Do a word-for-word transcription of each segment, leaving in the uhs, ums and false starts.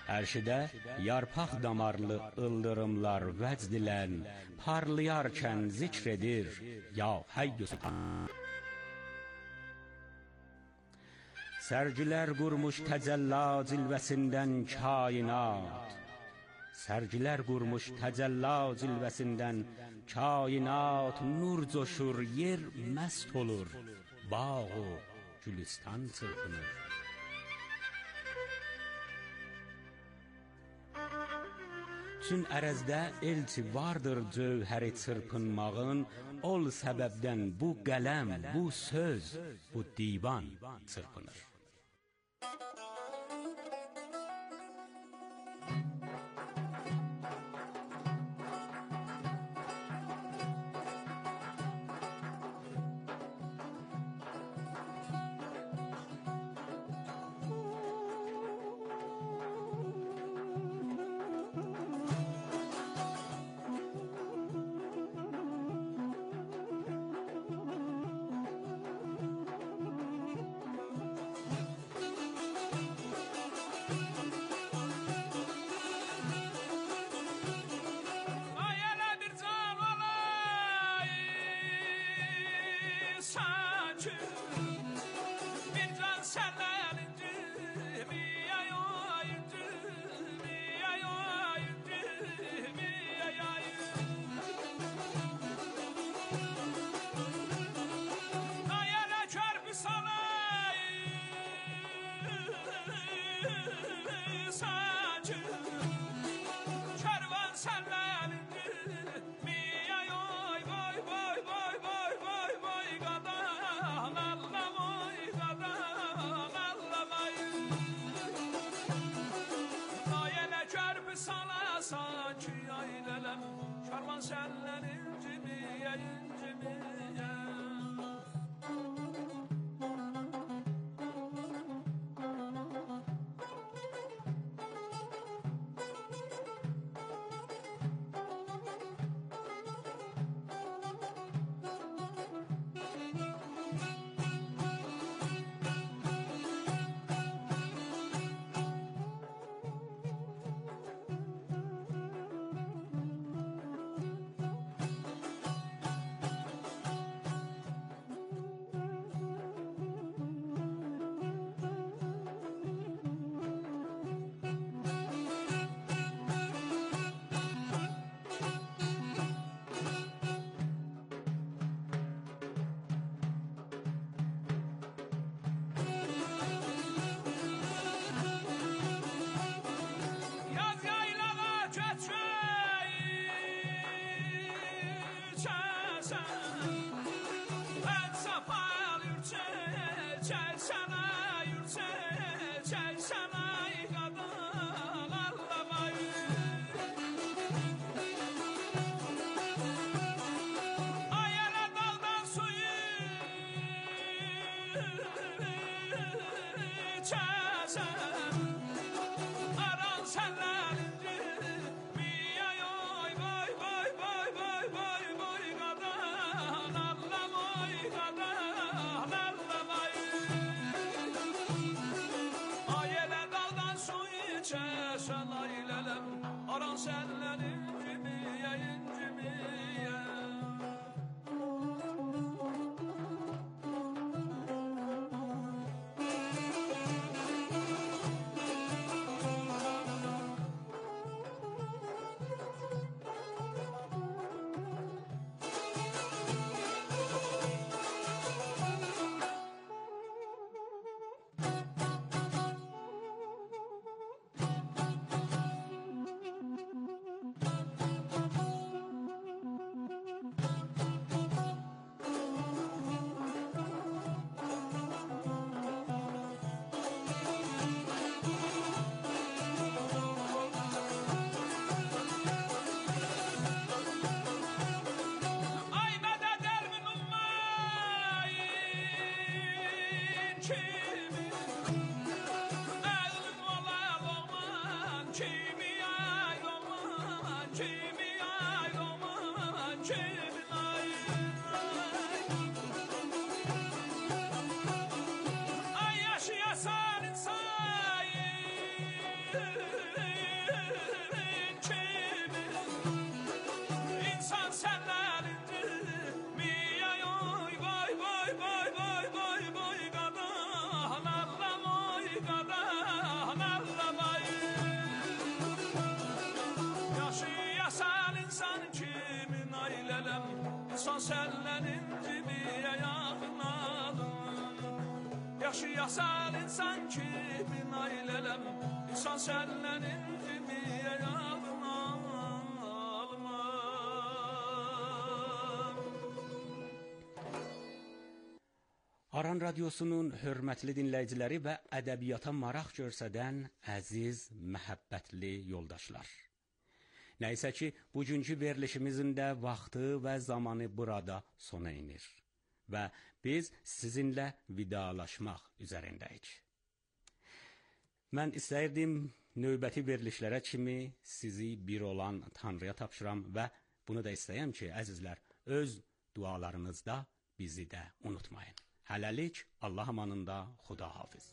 Ərşidə yarpaq damarlı ıldırımlar vəcd ilən, parlayarkən zikr edir, ya Hayy-ü Sultan. Sərgilər qurmuş təcəlla cilvəsindən kainat, Sərgilər qurmuş təcəlla cilvəsindən kainat, nur coşur, yer məst olur, bağ o gülüstan çırpınır. Çün ərəzdə elçi vardır cövhəri çırpınmağın, ol səbəbdən bu qələm, bu söz, bu divan çırpınır. Karvan senden incimiye incimiye Ayele yaşayasan insan kimi nailələm İnsan səndən incimiyə yadına almam. Aran Radyosu'nun hörmətli dinləyiciləri və ədəbiyyata maraq görsədən əziz, məhəbbətli yoldaşlar. Nəysə ki, bugünkü verilişimizin də vaxtı və zamanı burada sona inir və biz sizinlə vidalaşmaq üzərindəyik. Mən istəyirdim növbəti verilişlərə kimi sizi bir olan Tanrıya tapşıram və bunu da istəyəm ki, əzizlər, öz dualarınızda bizi də unutmayın. Hələlik Allah amanında, Xuda hafiz.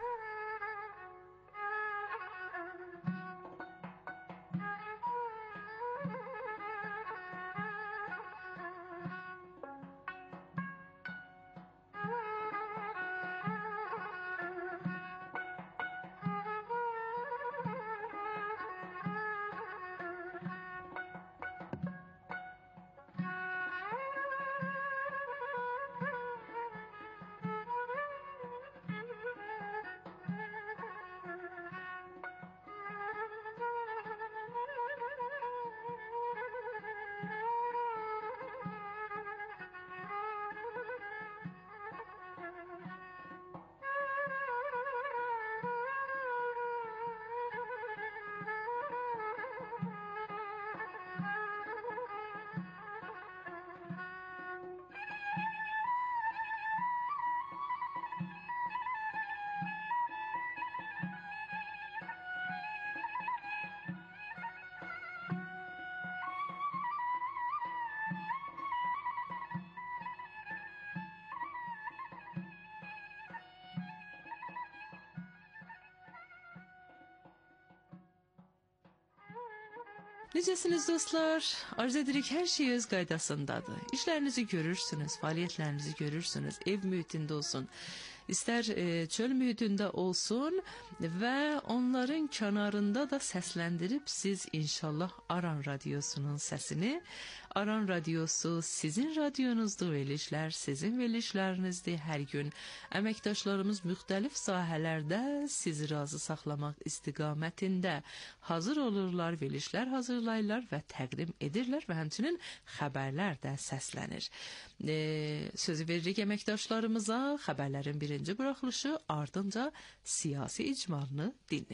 Necəsiniz dostlar? Arzu edirik hər şey öz qaydasındadır. İşlərinizi görürsünüz, fəaliyyətlərinizi görürsünüz, ev mühitində olsun, istər e, çöl mühitində olsun və onların kənarında da səsləndirib siz inşallah Aran Radyosu'nun səsini. Aran Radyosu sizin radyonuzdur, verilişlər sizin verilişlərinizdir. Hər gün əməkdaşlarımız müxtəlif sahələrdə sizi razı saxlamaq istiqamətində hazır olurlar, verilişlər hazırlayırlar və təqdim edirlər və həmçinin xəbərlər də səslənir. E, sözü veririk əməkdaşlarımıza, xəbərlərin birinci buraxılışı, ardınca siyasi icmalını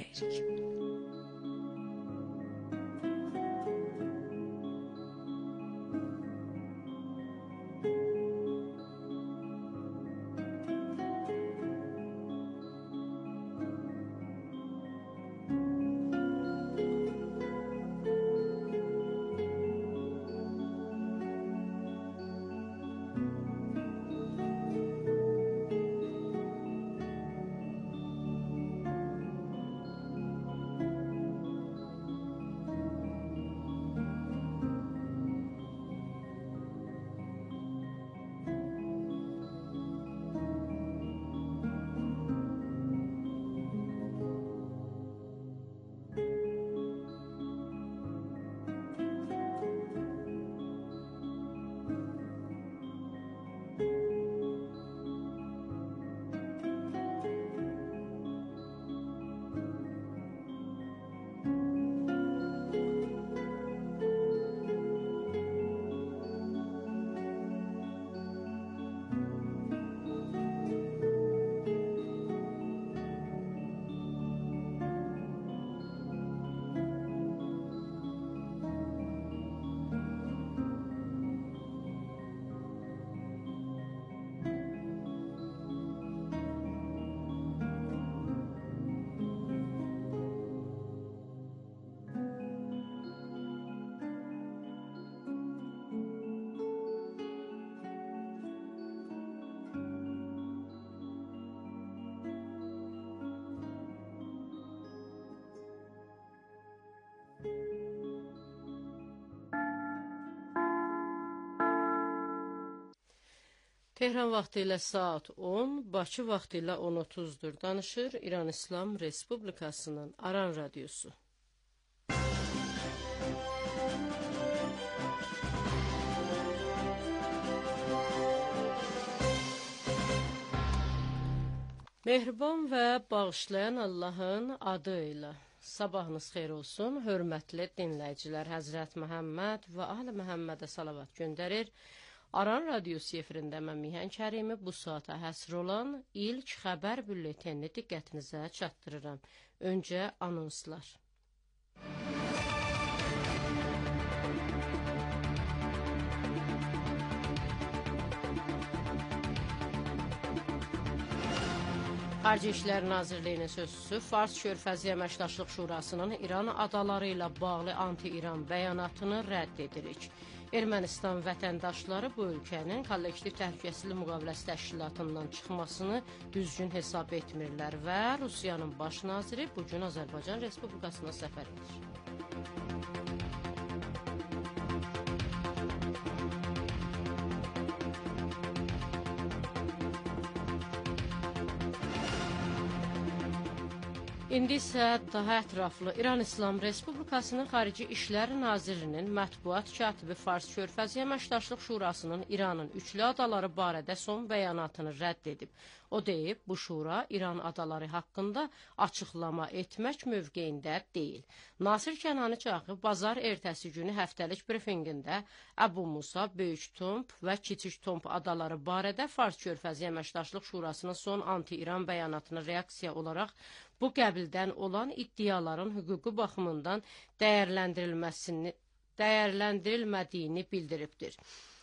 dinləyirik. Tehran vaxtı ilə saat on, Bakı vaxtı ilə on otuzdur. Danışır İran İslam Respublikasının Aran Radyosu. Mehriban və bağışlayan Allahın adı ilə sabahınız xeyir olsun, hörmətli dinləyicilər. Həzrət Məhəmməd və Ahl-i Məhəmmədə salavat göndərir. Aran radiosu efirində mən Mihan Kərimi bu saata həsr olan ilk xəbər bülletenini diqqətinizə çatdırıram. Öncə anonslar. Xarici İşlər Nazirliyinin sözçüsü Fars Körfəzi Əməkdaşlıq Şurasının İran adaları ilə bağlı anti-İran bəyanatını rədd edirik. Ermənistan vətəndaşları bu ölkənin kollektiv təhlükəsizlik müqaviləsi təşkilatından çıxmasını düzgün hesab etmirlər və Rusiyanın baş naziri bugün Azərbaycan Respublikasına səfər edir. İndi isə daha ətraflı İran İslam Respublikasının Xarici İşlər Nazirinin mətbuat katibi Fars Körfəzi Əməkdaşlıq Şurasının İranın üçlü adaları barədə son bəyanatını rədd edib. O deyib, bu şura İran adaları haqqında açıqlama etmək mövqeyində deyil. Nasir Kənani bazar ertəsi günü həftəlik brifinqində Əbu Musa, Böyük Tomp və Kiçik Tomp adaları barədə Fars Körfəzi Əməkdaşlıq Şurasının son anti-İran bəyanatına reaksiya olaraq bu qəbildən olan iddiaların hüquqi baxımından dəyərləndirilməsini, dəyərləndirilmədiyini bildiribdir.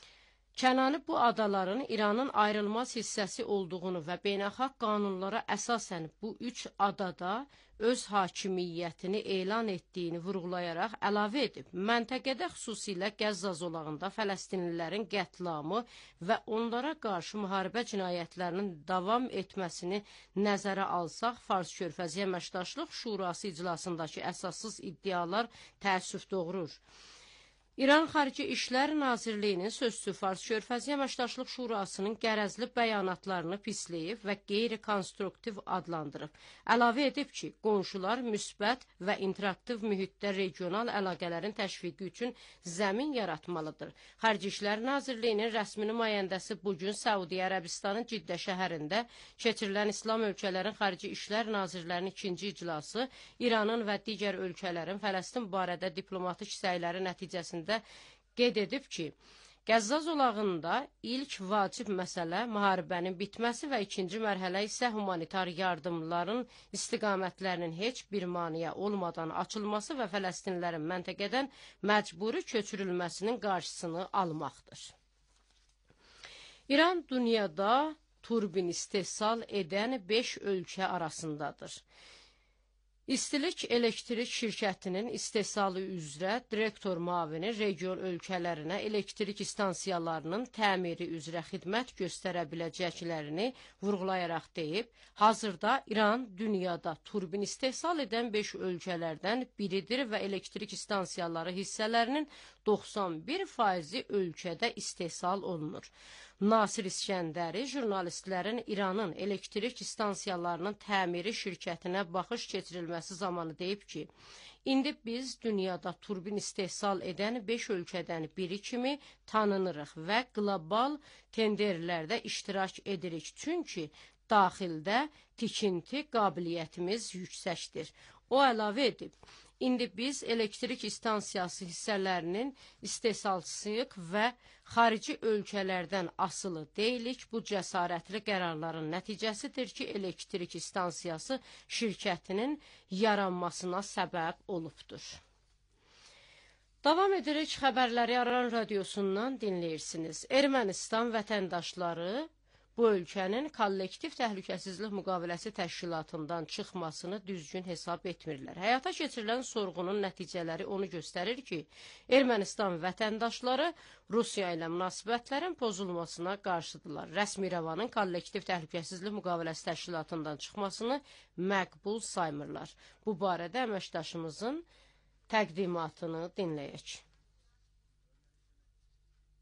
Kənani bu adaların İranın ayrılmaz hissəsi olduğunu və beynəlxalq qanunlara əsasən bu üç adada öz hakimiyyətini elan etdiyini vurğulayaraq əlavə edib. Məntəqədə xüsusilə Qəzza zolağında Fələstinlilərin qətlamı və onlara qarşı müharibə cinayətlərinin davam etməsini nəzərə alsaq, Fars Körfəzi Əməkdaşlıq Şurası iclasındakı əsassız iddialar təəssüf doğurur. İran Xarici İşlər Nazirliyinin sözçüsü Fars Körfəzi Əməkdaşlıq Şurasının qərəzli bəyanatlarını pisləyib və qeyri-konstruktiv adlandırıb. Əlavə edib ki, qonşular müsbət və interaktiv mühitdə regional əlaqələrin təşviqi üçün zəmin yaratmalıdır. Xarici İşlər Nazirliyinin rəsmi nümayəndəsi bugün Səudiyyə Ərəbistanın Ciddə şəhərində keçirilən İslam ölkələrin Xarici İşlər Nazirlərinin ikinci iclası İranın və digər ölkələrin Fələstin barədə diplomatik səyləri nəticəsində qeyd edib ki, Qəzza zolağında ilk vacib məsələ müharibənin bitməsi və ikinci mərhələ isə humanitar yardımların istiqamətlərinin heç bir maniyə olmadan açılması və Fələstinlilərin məntəqədən məcburi köçürülməsinin qarşısını almaqdır. İran dünyada turbin istehsal edən beş ölkə arasındadır. İstilik Elektrik Şirkətinin istehsalı üzrə direktor müavini region ölkələrinə elektrik istansiyalarının təmiri üzrə xidmət göstərə biləcəklərini vurğulayaraq deyib, hazırda İran dünyada turbin istehsal edən beş ölkələrdən biridir və elektrik istansiyaları hissələrinin doxsan bir faizi ölkədə istehsal olunur. Nasir İskəndəri jurnalistlərin İranın elektrik istansiyalarının təmiri şirkətinə baxış keçirilməsi zamanı deyib ki, indi biz dünyada turbin istehsal edən beş ölkədən biri kimi tanınırıq və qlobal tenderlərdə iştirak edirik. Çünki daxildə tikinti qabiliyyətimiz yüksəkdir. O əlavə edib, indi biz elektrik istansiyası hissələrinin istehsalçısıyıq və xarici ölkələrdən asılı deyilik. Bu cəsarətli qərarların nəticəsidir ki, elektrik istansiyası şirkətinin yaranmasına səbəb olubdur. Davam edirik, xəbərləri Aran radiosundan dinləyirsiniz. Ermənistan vətəndaşları bu ölkənin kollektiv təhlükəsizlik müqaviləsi təşkilatından çıxmasını düzgün hesab etmirlər. Həyata keçirilən sorğunun nəticələri onu göstərir ki, Ermənistan vətəndaşları Rusiya ilə münasibətlərin pozulmasına qarşıdırlar. Rəsmi İrəvanın kollektiv təhlükəsizlik müqaviləsi təşkilatından çıxmasını məqbul saymırlar. Bu barədə əməkdaşımızın təqdimatını dinləyək.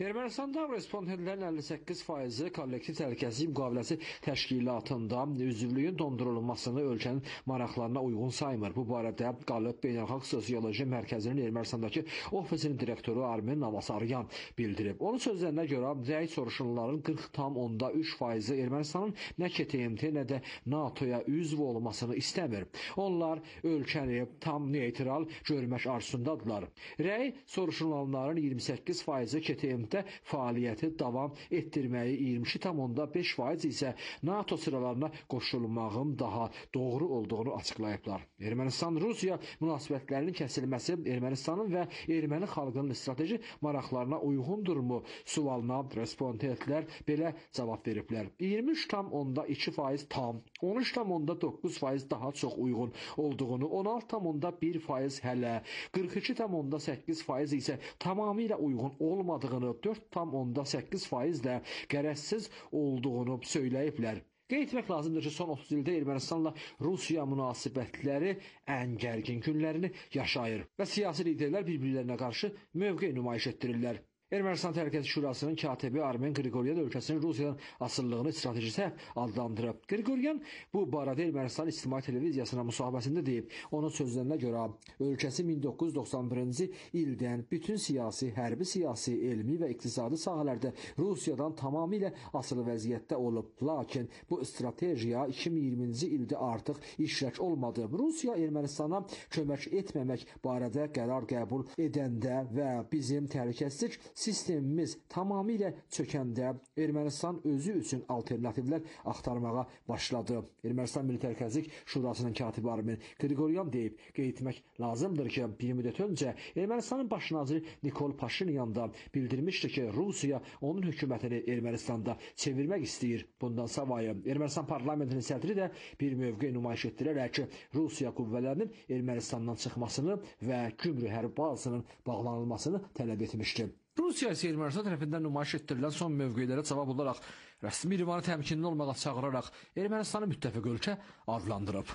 Ermənistanda respondentlərin əlli səkkiz faizi kollektiv təhlükəsizlik müqaviləsi təşkilatında üzvlüyün dondurulmasını ölkənin maraqlarına uyğun saymır. Bu barədə Qalib Beynəlxalq Sosioloji Mərkəzinin Ermənistandakı ofisinin direktoru Armen Navasaryan bildirib. Onun sözlərinə görə rəy soruşulanların qırx tam onda üç faizi Ermənistanın nə K T M T, nə də NATOya üzv olmasını istəmir. Onlar ölkəni tam neytral görmək arzusundadırlar. Rəy soruşulanların iyirmi səkkiz faizi K T M T fəaliyyəti davam etdirməyi, iyirmi iki tam onda beş faiz isə NATO sıralarına qoşulmağın daha doğru olduğunu açıqlayıblar. Ermənistan-Rusiya münasibətlərinin kəsilməsi Ermənistanın və erməni xalqının strateji maraqlarına uyğundurmu sualına respondentlər belə cavab veriblər. iyirmi üç tam onda iki faiz tam, on üç tam onda doqquz faiz daha çox uyğun olduğunu, on altı tam onda bir faiz hələ, qırx iki tam onda səkkiz faiz isə tamamilə uyğun olmadığını, dörd tam onda səkkiz faiz də qərəzsiz olduğunu söyləyiblər. Qeyd etmək lazımdır ki, son otuz ildə Ermənistanla Rusiya münasibətləri ən gərgin günlərini yaşayır və siyasi liderlər bir-birlərinə qarşı mövqe nümayiş etdirirlər. Ermənistan Təhlükəsizlik Şurasının katibi Armen Qriqoryan ölkəsinin Rusiyadan asılılığını strateji səhv adlandırıb. Qriqoryan bu barədə Ermənistan İctimai Televiziyasına müsahibəsində deyib. Onun sözlərinə görə ölkəsi min doqquz yüz doxsan birinci ildən bütün siyasi, hərbi siyasi, elmi və iqtisadi sahələrdə Rusiyadan tamamilə asılı vəziyyətdə olub. Lakin bu stratejiya iki min iyirminci ildə artıq işlək olmadı. Rusiya Ermənistana kömək etməmək barədə qərar qəbul edəndə və bizim təhlükəsizlik sistemimiz tamamilə çökəndə Ermənistan özü üçün alternativlər axtarmağa başladı. Ermənistan Milli Təhlükəsizlik Şurasının katibi Armen Qriqoryan deyib, qeyd etmək lazımdır ki, bir müddət öncə Ermənistanın baş naziri Nikol Paşinyan da bildirmişdi ki, Rusiya onun hökumətini Ermənistanda çevirmək istəyir. Bundan savayı Ermənistan parlamentinin sədri də bir mövqe nümayiş etdirərək ki, Rusiya qüvvələrinin Ermənistandan çıxmasını və Gümrü hərbi bazasının bağlanılmasını tələb etmişdi. Rusiya isə Ermənistan tərəfindən nümayiş etdirilən son mövqelərə cavab olaraq rəsmi limanı təmkinli olmağa çağıraraq Ermənistanı müttəfiq ölkə adlandırıb.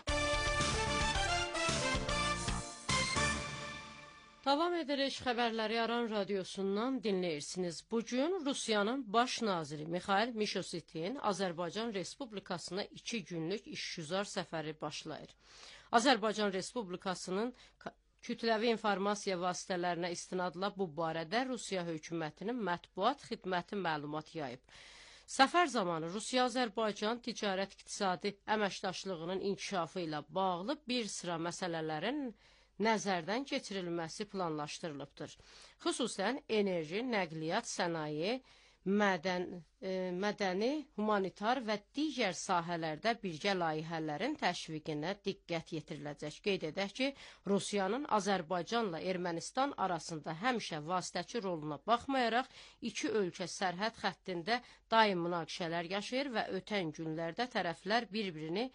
Davam edirik xəbərləri Aran radiosundan dinləyirsiniz. Bugün Rusiyanın baş naziri Mikhail Mishustin Azərbaycan Respublikasına iki günlük işgüzar səfəri başlayır. Azərbaycan Respublikasının kütləvi informasiya vasitələrinə istinadla bu barədə Rusiya hökumətinin mətbuat xidməti məlumat yayıb. Səfər zamanı Rusiya-Azərbaycan ticarət-iqtisadi əməkdaşlığının inkişafı ilə bağlı bir sıra məsələlərin nəzərdən keçirilməsi planlaşdırılıbdır. Xüsusən enerji, nəqliyyat, sənaye, mədən, e, mədəni, humanitar və digər sahələrdə birgə layihələrin təşviqinə diqqət yetiriləcək. Qeyd edək ki, Rusiyanın Azərbaycanla Ermənistan arasında həmişə vasitəçi roluna baxmayaraq, iki ölkə sərhəd xəttində daim münaqişələr yaşayır və ötən günlərdə tərəflər bir-birini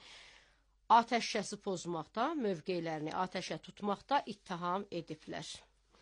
atəşkəsi pozmaqda, mövqeylərini atəşə tutmaqda ittiham ediblər.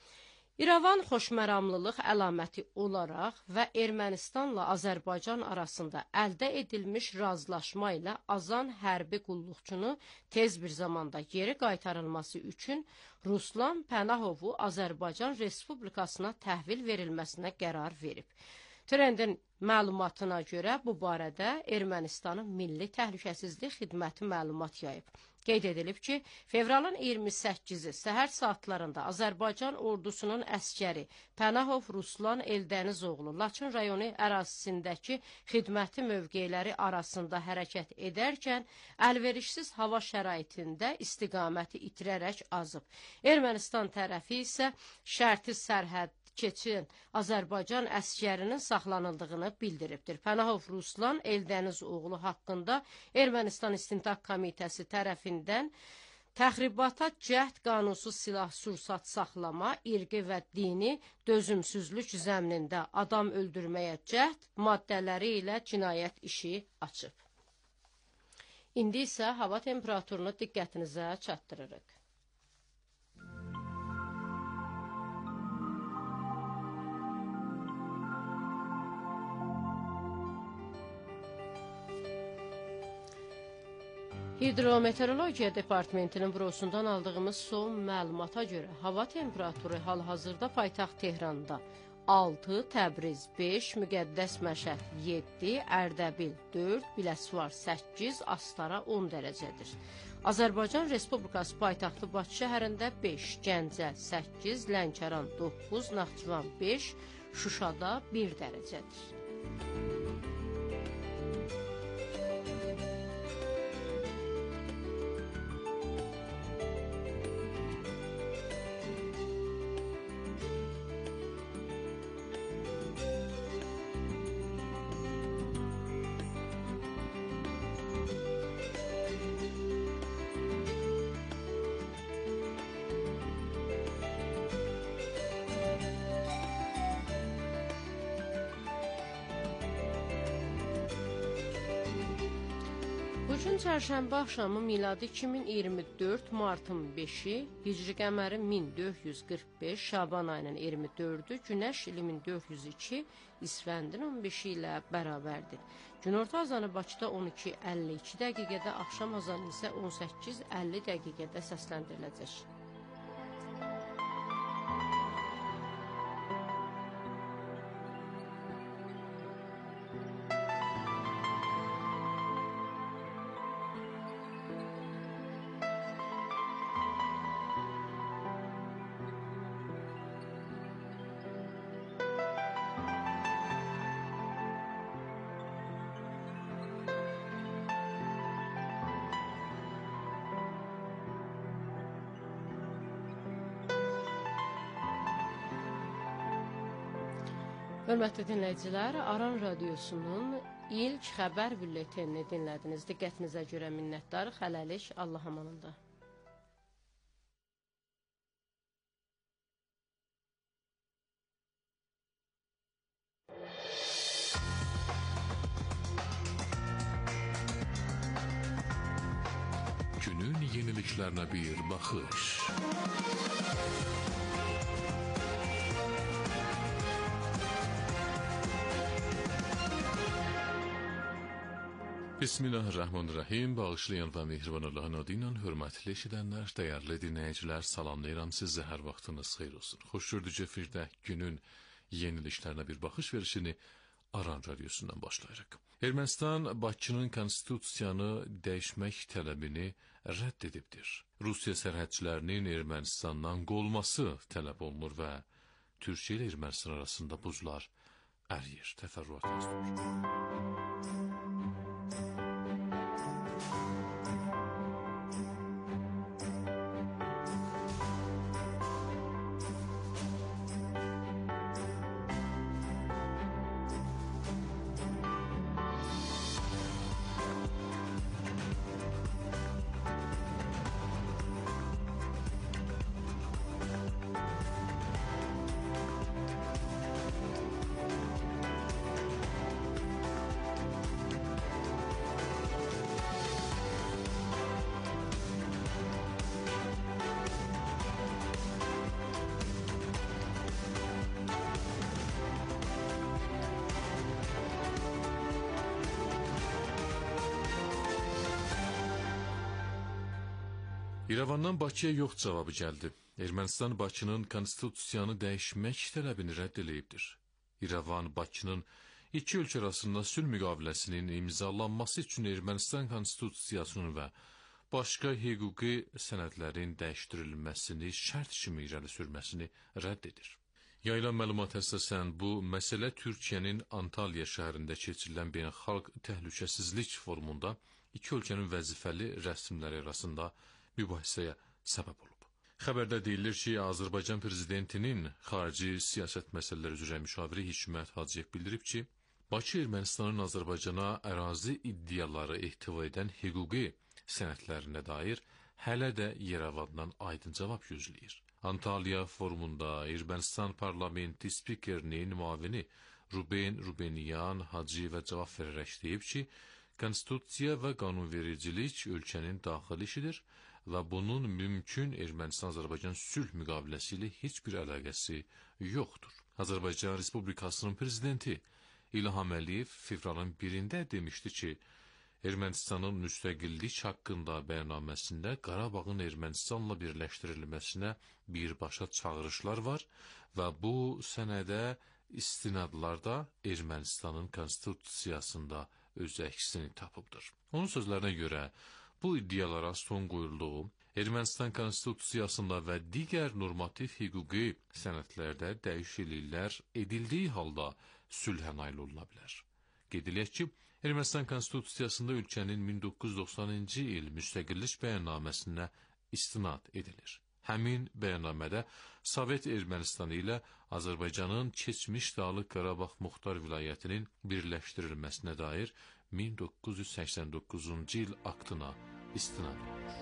İrəvan xoşməramlılıq əlaməti olaraq və Ermənistanla Azərbaycan arasında əldə edilmiş razılaşma ilə azan hərbi qulluqçunu tez bir zamanda geri qaytarılması üçün Ruslan Pənahovu Azərbaycan Respublikasına təhvil verilməsinə qərar verib. Trendin məlumatına görə bu barədə Ermənistanın Milli Təhlükəsizlik Xidməti məlumat yayıb. Qeyd edilib ki, fevralın iyirmi səkkizi səhər saatlarında Azərbaycan ordusunun əskəri Pənahov Ruslan Eldənizoğlu Laçın rayonu ərazisindəki xidməti mövqeləri arasında hərəkət edərkən əlverişsiz hava şəraitində istiqaməti itirərək azıb. Ermənistan tərəfi isə şərti sərhəd keçən Azərbaycan əskərinin saxlanıldığını bildiribdir. Pənahov Ruslan Eldənizoğlu haqqında Ermənistan İstintaq Komitəsi tərəfindən təxribata cəhd, qanunsuz silah-sursat saxlama, irqi və dini dözümsüzlük zəminində adam öldürməyə cəhd maddələri ilə cinayət işi açıb. İndi isə hava temperaturunu diqqətinizə çatdırırıq. Hidrometeorologiya Departamentinin bürosundan aldığımız son məlumata görə hava temperaturu hal-hazırda paytaxt Tehranda altı, Təbriz beş, Müqəddəs Məşəd yeddi, Ərdəbil dörd, Biləsuvar səkkiz, Astara on dərəcədir. Azərbaycan Respublikası paytaxtı Bakı şəhərində beş, Gəncə səkkiz, Lənkəran doqquz, Naxçıvan beş, Şuşada bir dərəcədir. Bugün çərşənbə axşamı miladi iki min iyirmi dörd martın beşi, hicri qəməri min dörd yüz qırx beş, Şaban ayının iyirmi dördü, Günəş ili min dörd yüz iki, İsfəndin on beşi ilə bərabərdir. Günorta azanı Bakıda on iki əlli iki dəqiqədə, axşam azanı isə on səkkiz əlli dəqiqədə səsləndiriləcək. Hörmətli dinləyicilər, Aran Radiosunun ilk xəbər bülletenini dinlədiniz. Diqqətinizə görə minnətdarıq. Hələlik, Allah amanında. Günün yeniliklerine bir bakış. Bismillahirrahmanirrahim. Bağışlayan və mehriban Allahın adıyla hörmətli eşidənlər, dəyərli dinləyicilər, salamlayıram sizi, hər vaxtınız xeyir olsun. Xoş gördük efirdə günün yeniliklərinə bir baxış verişini Aran Radiosundan başlayırıq. Ermənistan Bakının konstitusiyanı dəyişmək tələbini rədd edibdir. Rusiya sərhədçilərinin Ermənistandan qolması tələb olunur və Türkiyə ilə Ermənistan arasında buzlar əriyir. Təfərrüat yazılır. İrəvandan Bakıya yox cavabı gəldi. Ermənistan Bakının konstitusiyanı dəyişmək tələbini rədd eləyibdir. İrəvan Bakının iki ölkə arasında sülh müqaviləsinin imzalanması üçün Ermənistan konstitusiyasının və başqa hüquqi sənədlərin dəyişdirilməsini şərt kimi irəli sürməsini rədd edir. Yayılan məlumata əsasən bu məsələ Türkiyənin Antalya şəhərində keçirilən beynəlxalq təhlükəsizlik forumunda iki ölkənin vəzifəli rəsmləri arasında mübahisəyə səbəb olub. Xəbərdə deyilir ki, Azərbaycan prezidentinin xarici siyasət məsələləri üzrə müşaviri Hikmət Hacıyev bildirib ki, Bakı Ermənistanın Azərbaycana ərazi iddiaları ehtiva edən hüquqi sənədlərinə dair hələ də Yerevandan aydın cavab gözləyir. Antalya forumunda Ermənistan parlamenti spikerinin müavini Ruben Rubenyan Hacıyevə cavab verərək deyib ki, konstitusiya və qanunvericilik ölkənin daxili işidir və bunun mümkün Ermənistan-Azərbaycan sülh müqaviləsi ilə heç bir əlaqəsi yoxdur. Azərbaycan Respublikasının prezidenti İlham Əliyev fevralın birində demişdi ki, Ermənistanın müstəqillik haqqında bəyannaməsində Qarabağın Ermənistanla birləşdirilməsinə birbaşa çağırışlar var və bu sənədə istinadlar da Ermənistanın konstitusiyasında öz əksini tapıbdır. Onun sözlərinə görə bu iddialara son qoyulduğu Ermənistan konstitusiyasında və digər normativ hüquqi sənədlərdə dəyişikliklər edildiyi halda sülhə nail oluna bilər. Qeyd edək ki, Ermənistan konstitusiyasında ölkənin min doqquz yüz doxsanıncı il müstəqillik bəyannaməsinə istinad edilir. Həmin bəyannamədə Sovet Ermənistanı ilə Azərbaycanın keçmiş Dağlıq Qarabağ Muxtar Vilayətinin birləşdirilməsinə dair min doqquz yüz səksən doqquzuncu il aktına istinad olunur.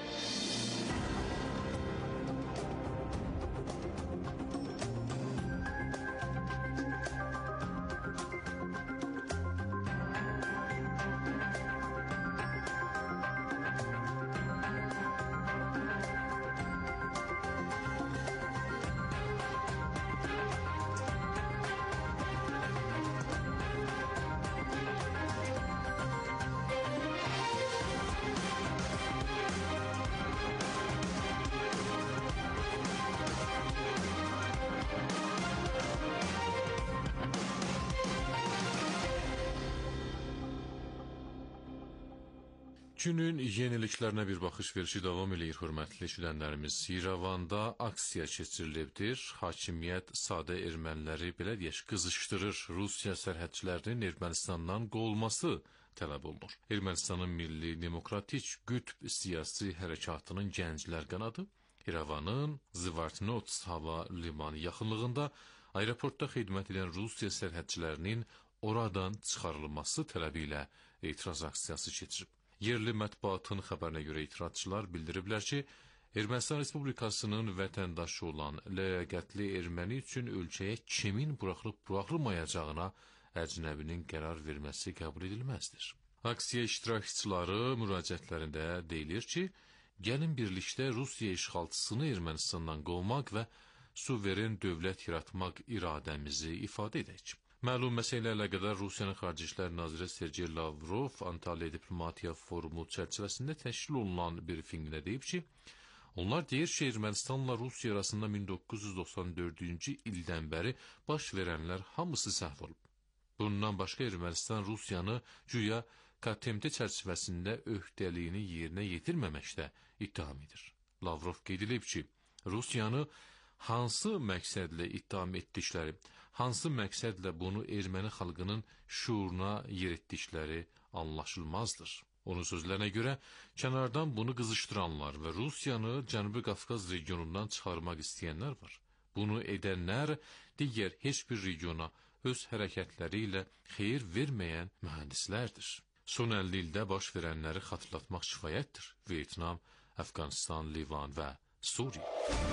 Günün yeniliklərinə bir baxış verişi davam edir, hörmətli eşidənlərimiz. İrəvanda aksiya keçirilibdir. Hakimiyyət sadə erməniləri belə deyək, qızışdırır. Rusiya sərhədçilərinin Ermənistandan qovulması tələb olunur. Ermənistanın Milli Demokratik Qütb siyasi hərəkatının gənclər qanadı İrəvanın Zvartnots hava limanı yaxınlığında aeroportda xidmət edən Rusiya sərhədçilərinin oradan çıxarılması tələbi ilə etiraz aksiyası keçirib. Yerli mətbuatın xəbərinə görə etirazçılar bildiriblər ki, Ermənistan Respublikasının vətəndaşı olan ləyaqətli erməni üçün ölkəyə kimin buraxılıb-buraxılmayacağına əcnəbinin qərar verməsi qəbul edilməzdir. Aksiya iştirakçıları müraciətlərində deyilir ki, gəlin birlikdə Rusiya işğalçısını Ermənistandan qovmaq və suveren dövlət yaratmaq iradəmizi ifadə edək. Məlum məsələ ilə əlaqədar Rusiyanın Xarici İşlər Naziri Sergey Lavrov Antalya Diplomatiya Forumu çərçivəsində təşkil olunan brifinqdə deyib ki, onlar deyir ki, Ermənistanla Rusiya arasında min doqquz yüz doxsan dördüncü ildən bəri baş verənlər hamısı səhv olub. Bundan başqa Ermənistan Rusiyanı güya K T M T çərçivəsində öhdəliyini yerinə yetirməməkdə ittiham edir. Lavrov qeyd edib ki, Rusiyanı hansı məqsədlə ittiham etdikləri, hansı məqsədlə bunu erməni xalqının şuuruna yer etdikləri anlaşılmazdır. Onun sözlərinə görə, kənardan bunu qızışdıranlar və Rusiyanı Cənubi Qafqaz regionundan çıxarmaq istəyənlər var. Bunu edənlər digər heç bir regiona öz hərəkətləri ilə xeyir verməyən mühəndislərdir. Son əlli ildə baş verənləri xatırlatmaq kifayətdir. Vyetnam, Əfqanistan, Livan və Suriya.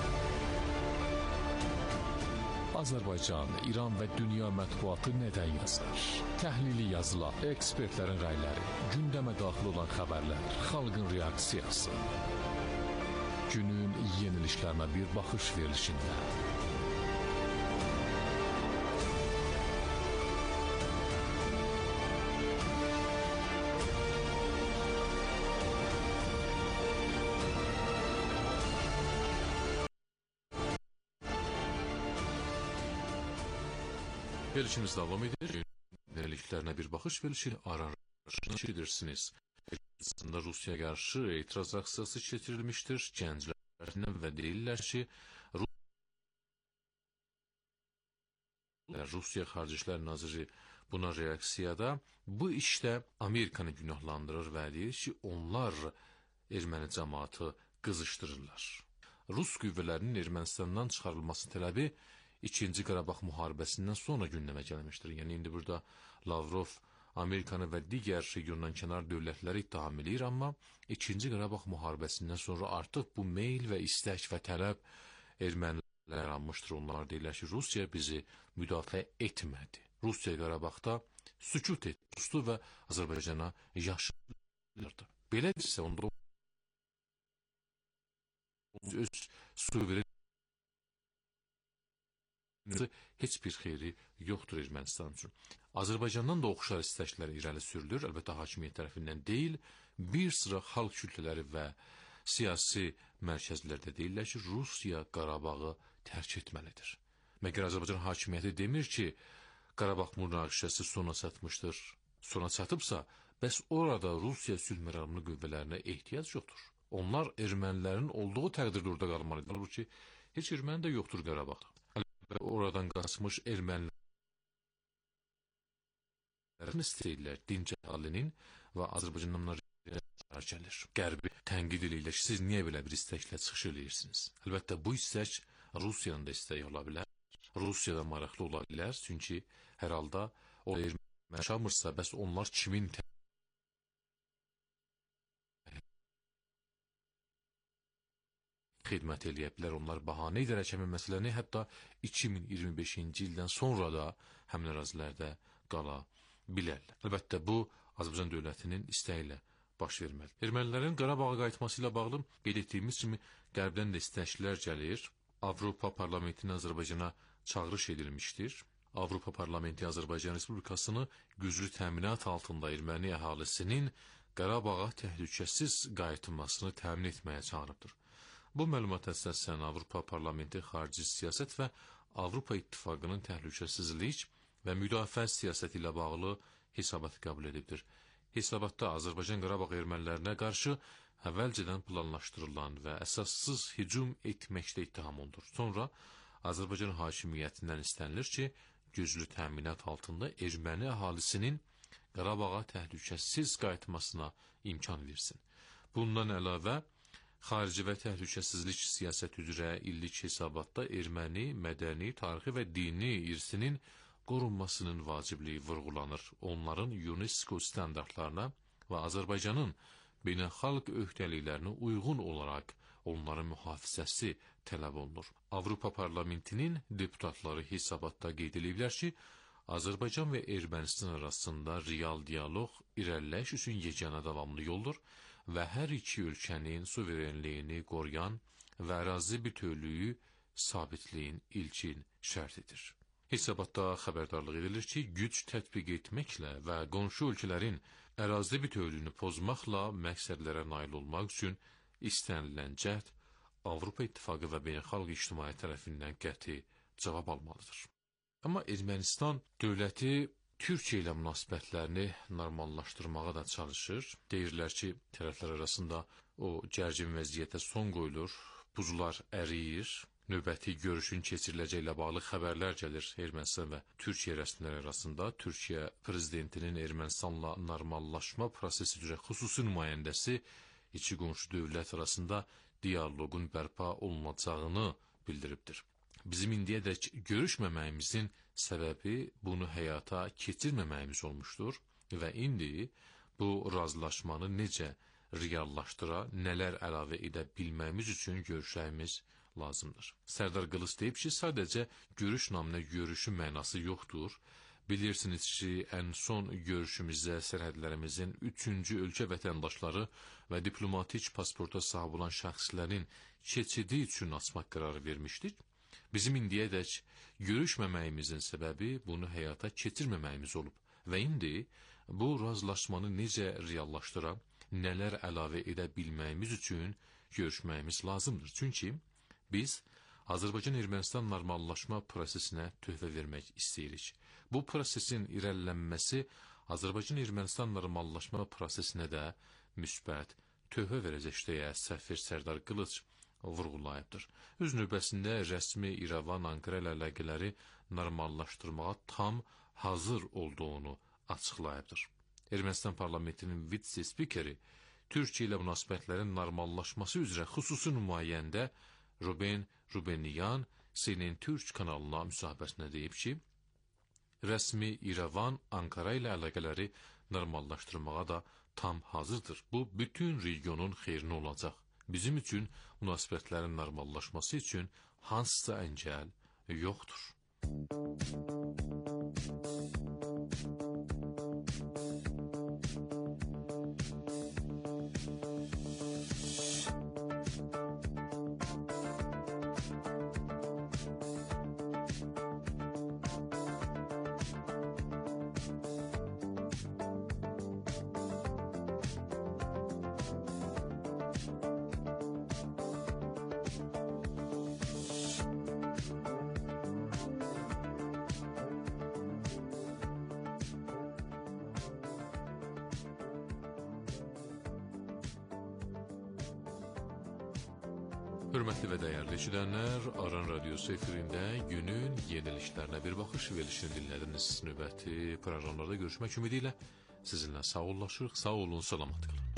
Azərbaycan, İran və dünya mətbuatı nədən yazır? Təhlili yazılar, ekspertlərin rəyləri, gündəmə daxil olan xəbərlər, xalqın reaksiyası. Günün yeniliklərinə bir baxış verilişində. Verilişimiz davam edir. Yeniliklərinə bir baxış verilişi aranışını edirsiniz. Ermənistan'da Rusiya qarşı etiraz aksiyası keçirilmişdir. Gənclərdən və deyirlər ki, Rusiya Xarici İşlər Naziri buna reaksiyada bu işdə Amerikanı günahlandırır və deyir ki, onlar erməni cəmaatı qızışdırırlar. Rus qüvvələrinin Ermənistandan çıxarılması tələbi İkinci Qarabağ müharibəsindən sonra gündəmə gəlmişdir. Yəni, indi burada Lavrov Amerikanı və digər regiondan kənar dövlətləri ittiham edir, amma İkinci Qarabağ müharibəsindən sonra artıq bu meyl və istək və tələb ermənilər almışdır. Onlar deyirlər ki, Rusiya bizi müdafiə etmədi. Rusiya Qarabağda sükut etdi və Azərbaycana yaşayırdı. Belədirsə, onda öz suveren heç bir xeyri yoxdur Ermənistan üçün. Azərbaycandan da oxşar istəklər irəli sürülür, əlbəttə hakimiyyət tərəfindən deyil, bir sıra xalq kütlələri və siyasi mərkəzlərdə deyirlər ki, Rusiya Qarabağı tərk etməlidir. Məgər Azərbaycan hakimiyyəti demir ki, Qarabağ münaqişəsi sona çatmışdır. Sona çatıbsa, bəs orada Rusiya sülh məramlı qüvvələrinə ehtiyac yoxdur. Onlar ermənilərin olduğu təqdirdə orada qalmalıdır. Halbuki heç erməni də yoxdur Qarabağda. Əlbəttə oradan qaçmış ermənilərin istəyirlər dinc əhalinin və Azərbaycandan gəlir. Qərbi tənqid edirlər ki, siz niyə belə bir istəklə çıxış edirsiniz? Əlbəttə bu istək Rusiyanın da istəyi ola bilər. Rusiyada maraqlı ola bilər, çünki hər halda o erməni yaşamırsa, bəs onlar kimin xidmət eləyə bilər, onlar bahanə edərək həmin məsələni hətta iki min iyirmi beşinci ildən sonra da həmin ərazilərdə qala bilərlər. Əlbəttə bu Azərbaycan dövlətinin istəyi ilə baş verməlidir. Ermənilərin Qarabağa qayıtması ilə bağlı qeyd etdiyimiz kimi qərbdən də istəklər gəlir. Avropa Parlamentinə Azərbaycana çağırış edilmişdir. Avropa Parlamenti Azərbaycan Respublikasını güclü təminat altında erməni əhalisinin Qarabağa təhlükəsiz qayıtmasını təmin etməyə çağırıbdır. Bu məlumat əsasən Avropa Parlamenti xarici siyasət və Avropa İttifaqının təhlükəsizlik və müdafiə siyasəti ilə bağlı hesabat qəbul edibdir. Hesabatda Azərbaycan Qarabağ ermənilərinə qarşı əvvəlcədən planlaşdırılan və əsassız hücum etməkdə ittiham olunur. Sonra Azərbaycan hakimiyyətindən istənilir ki, güclü təminat altında erməni əhalisinin Qarabağa təhlükəsiz qayıtmasına imkan versin. Bundan əlavə, xarici və təhlükəsizlik siyasət üzrə illik hesabatda erməni, mədəni, tarixi və dini irsinin qorunmasının vacibliyi vurğulanır. Onların UNESCO standartlarına və Azərbaycanın beynəlxalq öhdəliklərinə uyğun olaraq onların mühafizəsi tələb olunur. Avropa Parlamentinin deputatları hesabatda qeyd ediblər ki, Azərbaycan və Ermənistan arasında real dialoq irəliləyiş üçün yeganə davamlı yoldur və hər iki ölkənin suverenliyini qoruyan və ərazi bütövlüyü sabitliyin ilkin şərtidir. Hesabatda xəbərdarlıq edilir ki, güc tətbiq etməklə və qonşu ölkələrin ərazi bütövlüyünü pozmaqla məqsədlərə nail olmaq üçün istənilən cəhd Avropa İttifaqı və beynəlxalq ictimaiyyət tərəfindən qəti cavab almalıdır. Amma Ermənistan dövləti Türkiyə ilə münasibətlərini normallaşdırmağa da çalışır. Deyirlər ki, tərəflər arasında o gərgin vəziyyətə son qoyulur, buzlar əriyir. Növbəti görüşün keçiriləcəyi ilə bağlı xəbərlər gəlir Ermənistan və Türkiyə rəsmiləri arasında. Türkiyə prezidentinin Ermənistanla normallaşma prosesi üzrə xüsusi nümayəndəsi iki qonşu dövlət arasında dialoqun bərpa olunacağını bildiribdir. Bizim indiyədək görüşməməyimizin səbəbi bunu həyata keçirməməyimiz olmuşdur və indi bu razılaşmanı necə reallaşdıra, nələr əlavə edə bilməyimiz üçün görüşəyimiz lazımdır. Sərdar Qılıc deyib ki, sadəcə görüş naminə görüşün mənası yoxdur. Bilirsiniz ki, ən son görüşümüzdə sərhədlərimizin üçüncü ölkə vətəndaşları və diplomatik pasporta sahib olan şəxslərin keçidi üçün açmaq qərarı vermişdik. Bizim indiyədək görüşməməyimizin səbəbi bunu həyata keçirməməyimiz olub və indi bu razılaşmanı necə reallaşdıra, nələr əlavə edə bilməyimiz üçün görüşməyimiz lazımdır. Çünki biz Azərbaycan-Ermənistan normallaşma prosesinə töhfə vermək istəyirik. Bu prosesin irəlilənməsi Azərbaycan-Ermənistan normallaşma prosesinə də müsbət töhfə verəcək deyə səfir Sərdar Qılıc vurğulayıbdır. Öz növbəsində rəsmi İrəvan-Ankara ilə əlaqələri normallaşdırmağa tam hazır olduğunu açıqlayıbdır. Ermənistan parlamentinin vitse-spikeri Türkiyə ilə münasibətlərin normallaşması üzrə xüsusi nümayəndə Ruben Rubenyan C N N Türk kanalına müsahibəsində deyib ki, rəsmi İrəvan-Ankara ilə əlaqələri normallaşdırmağa da tam hazırdır. Bu, bütün regionun xeyrinə olacaq. Bizim üçün münasibətlərin normallaşması üçün hansısa əngəl yoxdur. Hörmətli və dəyərli eşidənlər, Aran Radiosu efirində günün yenilişlərinə bir baxış verilişini dinlədiniz. Növbəti proqramlarda görüşmək ümidi ilə sizinlə sağollaşırıq. Sağ olun, salamat qalın.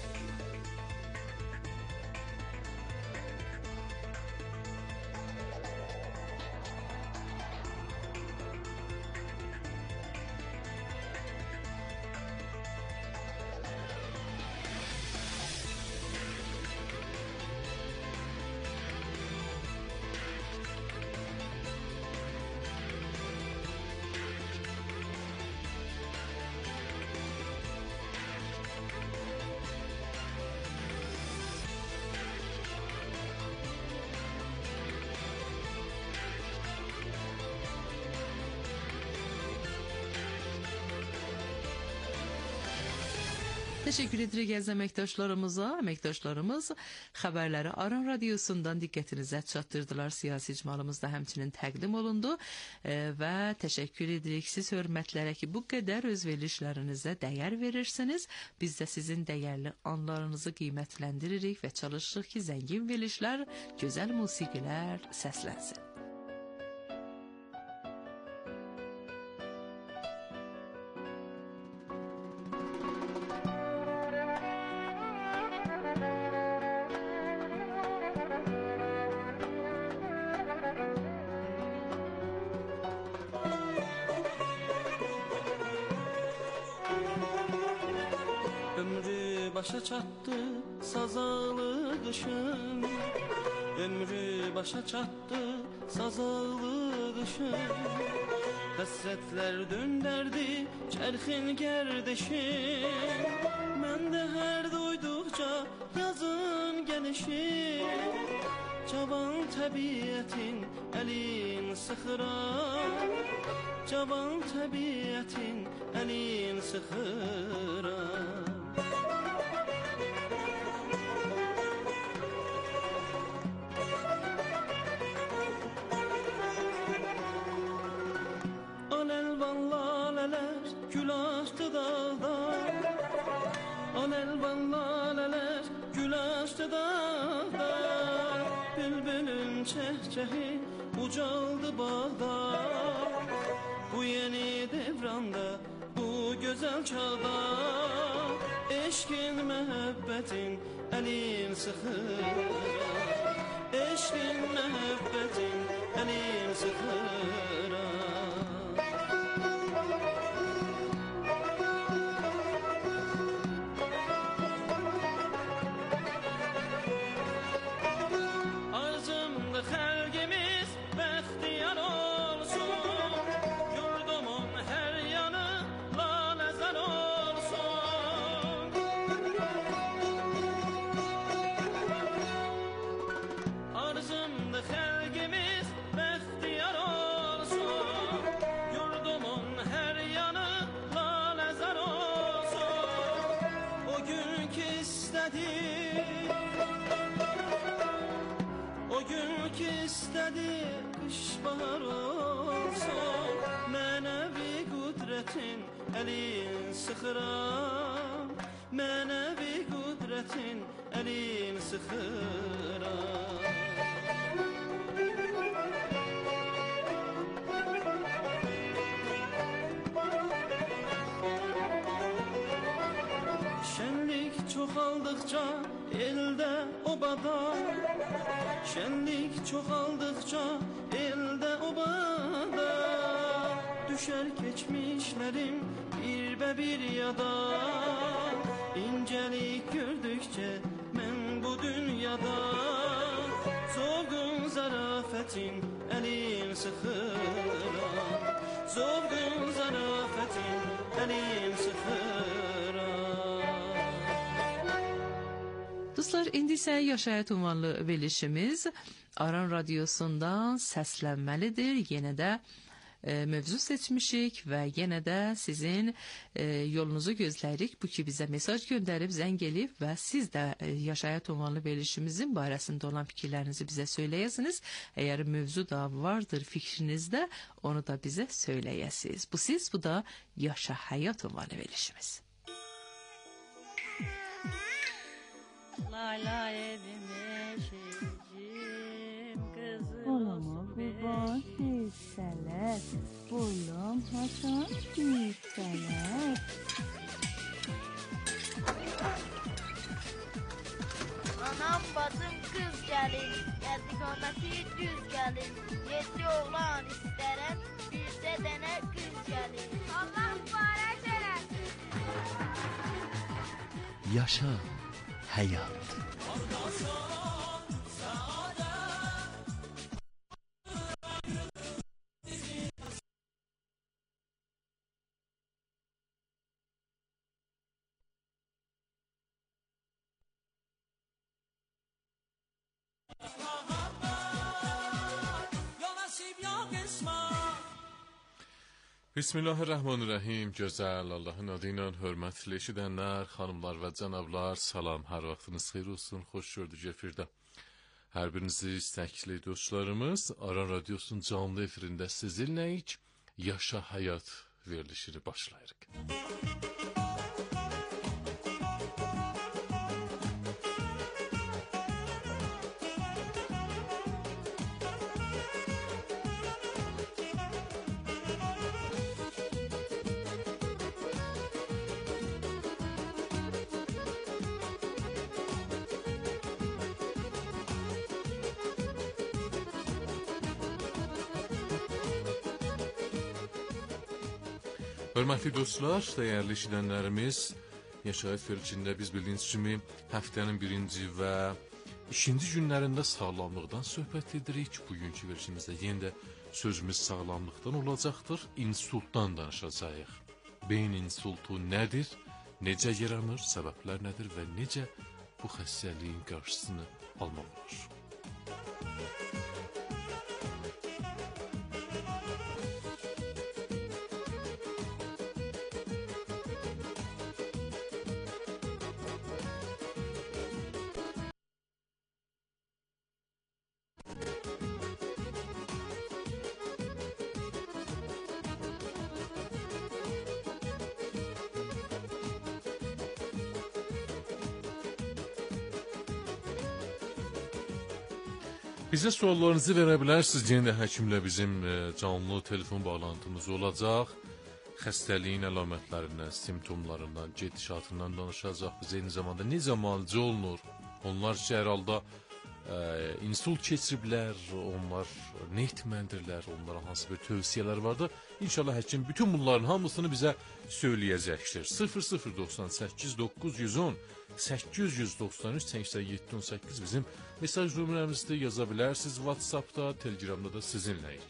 Teşekkür edirik əziz əməkdaşlarımıza. Əməkdaşlarımız xəbərləri Aran Radiosundan diqqətinizə çatdırdılar. Siyasi icmalımız da həmçinin təqdim olundu. E, və təşəkkür edirik siz hörmətlərə ki, bu qədər öz verilişlərinizə dəyər verirsiniz. Biz də sizin dəyərli anlarınızı qiymətləndiririk və çalışırıq ki, zəngin verilişlər, gözəl musiqilər səslənsin. Ömrü başa çattı sazalı kışın, ömrü başa çattı sazalı kışın. Həsrətlər döndərdi çərxin gərdeşin, mən də hər duyduqca yazın gəlişin. Cavan təbiətin əlin sıxıram, cavan təbiətin əlin sıxıram. Al-elvan laleler gül açtı dağda, Al-elvan laleler gül açtı dağda, bülbülün çehçehi ucaldı bağda. Bu yeni devranda, bu güzel çağda, eşkin məhəbbətin əlin sıxıram, eşkin məhəbbətin əlin sıxıram. İstedi kış bahar olsun, mənəvi qüdrətin əlin sıxıram, mənəvi qüdrətin əlin sıxıram. Şənlik çoxaldıqca elde obada, şenlik çoxaldıqca elde obada, düşer geçmişlerim bir be bir yada, incelik gördükçe men bu dünyada, zovğun zarafetin elim sıxıram, zovğun zarafetin elim sıxıram. Dostlar, indi isə Yaşayat ünvanlı verilişimiz Aran Radiosundan səslənməlidir. Yenə də e, mövzu seçmişik və yenə də sizin e, yolunuzu gözləyirik. Bu ki, bizə mesaj göndərib, zəng elib və siz də e, Yaşayat ünvanlı verilişimizin barəsində olan fikirlərinizi bizə söyləyəsiniz. Əgər mövzu da vardır fikrinizdə, onu da bizə söyləyəsiniz. Bu siz, bu da Yaşa Həyat ünvanlı verilişimiz. Lay lay evim eşici, Qurban hissələr, boyum haçan hissələr. Anam bacım qız gəlir, qədiqaməti düz gəlir. Yeddi oğlan istərəm, bircə dənə qız gəlir. Allah mübarək eləsin. Yaşa həyat. Bismillahirrahmanirrahim. Gözəl Allahın adı ilə hörmətli eşidənlər, xanımlar və cənablar, salam, hər vaxtınız xeyir olsun, xoş gördük efirdə. Hər birinizi istəkli dostlarımız, Aran Radyosu'nun canlı efirində sizinləyik, Yaşa Həyat verilişini başlayırıq. Hörmətli dostlar, dəyərli işlənlərimiz, Yaşayət verilişində biz bildiyiniz kimi həftənin birinci və ikinci günlərində sağlamlıqdan söhbət edirik. Bugünkü verilişimizdə yenə də sözümüz sağlamlıqdan olacaqdır, insultdan danışacağıq. Beyin insultu nədir, necə yaranır, səbəblər nədir və necə bu xəstəliyin qarşısını almaq olar? Bizə suallarınızı verə bilərsiniz. Yenə də həkimlə bizim canlı telefon bağlantımız olacaq. Xəstəliyin əlamətlərindən, simptomlarından, gedişatından danışacaq. Biz eyni zamanda necə müalicə olunur? Onlar hər halda e, insult keçiriblər, onlar nə etməlidirlər, onlara hansı bir tövsiyələr vardır. İnşallah həkim bütün bunların hamısını bizə söyləyəcəkdir. sıfır sıfır doxsan səkkiz doqquz yüz on səkkiz yüz doxsan üç səksən yeddi on səkkiz bizim mesaj nömrəmizdə yaza bilərsiniz. WhatsAppda, Telegramda da sizinləyik.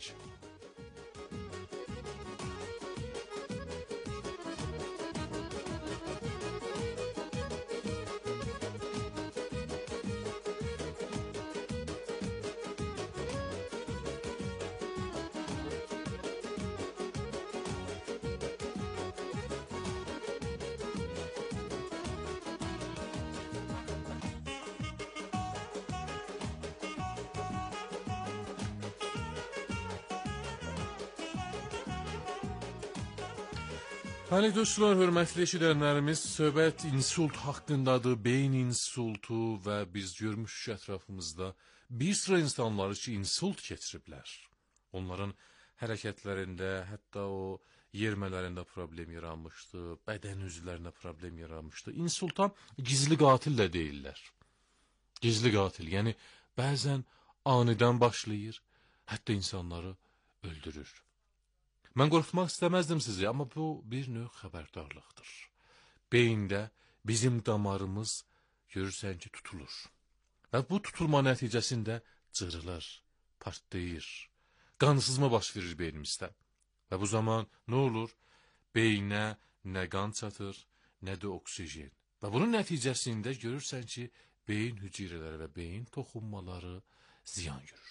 Həli dostlar, hörmətli eşidənlərimiz, söhbət insult haqqındadır, beyin insultu və biz görmüşük ətrafımızda bir sıra insanları ki, insult keçiriblər. Onların hərəkətlərində, hətta o yermələrində problem yaranmışdı, bədən üzvlərində problem yaranmışdı. İnsulta gizli qatil də deyirlər. Gizli qatil, yəni bəzən anidən başlayır, hətta insanları öldürür. Mən qorxutmaq istəməzdim sizi, amma bu bir növ xəbərdarlıqdır. Beyində bizim damarımız görürsən ki, tutulur. Və bu tutulma nəticəsində cırılır, partlayır, qansızma baş verir beynimizdə. Və bu zaman nə olur? Beyinə nə qan çatır, nə də oksijen. Və bunun nəticəsində görürsən ki, beyin hüceyrələri və beyin toxunmaları ziyan görür.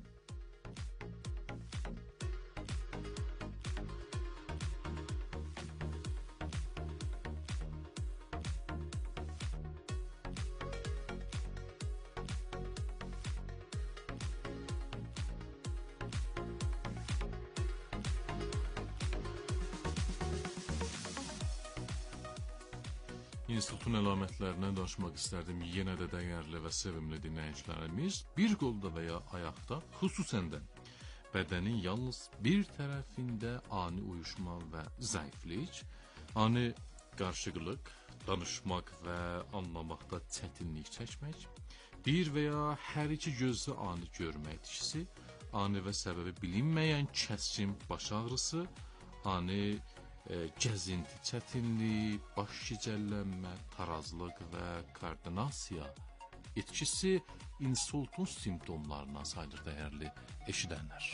İnsultun əlamətlərindən danışmaq istərdim. Yenə də dəyərli və sevimli dinləyicilərimiz bir qolda və ya ayaqda, xüsusən də bədənin yalnız bir tərəfində ani uyuşma və zəiflik, ani qarışıqlıq, danışmaq və anlamaqda çətinlik çəkmək, bir və ya hər iki gözdə ani görmə itkisi, ani və səbəbi bilinməyən kəskin baş ağrısı, ani e, gəzinti çətinliyi, baş gicəllənmə, tarazlıq və koordinasiya itkisi insultun simptomlarına sayılır dəyərli eşidənlər.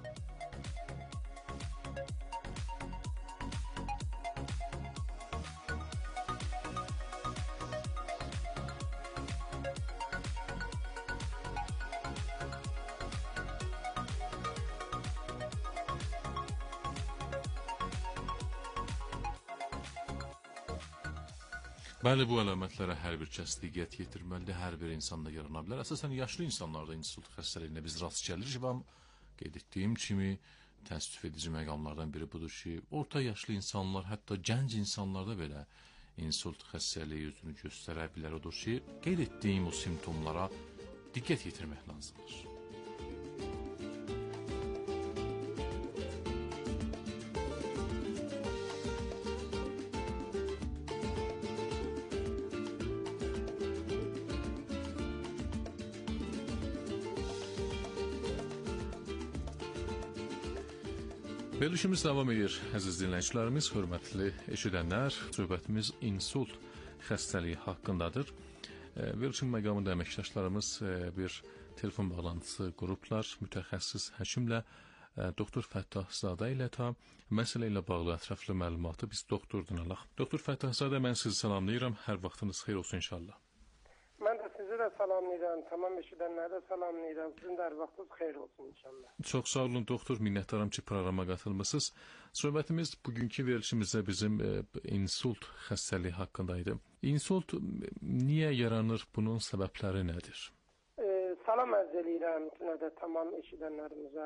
Bəli, bu əlamətlərə hər bir kəs diqqət yetirməlidir, hər bir insanda yarana bilər. Əsasən yaşlı insanlarda insult xəstəliyinə biz rast gəlirik və qeyd etdiyim kimi təəssüf edici məqamlardan biri budur ki, orta yaşlı insanlar, hətta gənc insanlarda belə insult xəstəliyi özünü göstərə bilər. Odur ki, qeyd etdiyim o simptomlara diqqət yetirmək lazımdır. Verilişimiz davam edir, əziz dinləyicilərimiz, hörmətli eşidənlər. Söhbətimiz insult xəstəliyi haqqındadır. Verilişin məqamında əməkdaşlarımız bir telefon bağlantısı qurublar. Mütəxəssis həkimlə doktor Fəttahzadə ilə ta məsələ ilə bağlı ətraflı məlumatı biz doktordan alaq. Doktor Fəttahzadə, mən sizi salamlayıram. Hər vaxtınız xeyir olsun inşallah. Mən də sizi də salamlayıram, tamam eşidənləri də salamlayıram. Sizin də hər vaxtınız xeyir olsun inşallah. Çox sağ olun doktor, minnətdaram ki, proqrama qatılmısınız. Söhbətimiz bugünkü verilişimizdə bizim e, insult xəstəliyi haqqındaydı. İnsult niyə yaranır, bunun səbəbləri nədir? E, salam ərz eləyirəm bütün də tamam eşidənlərimizə.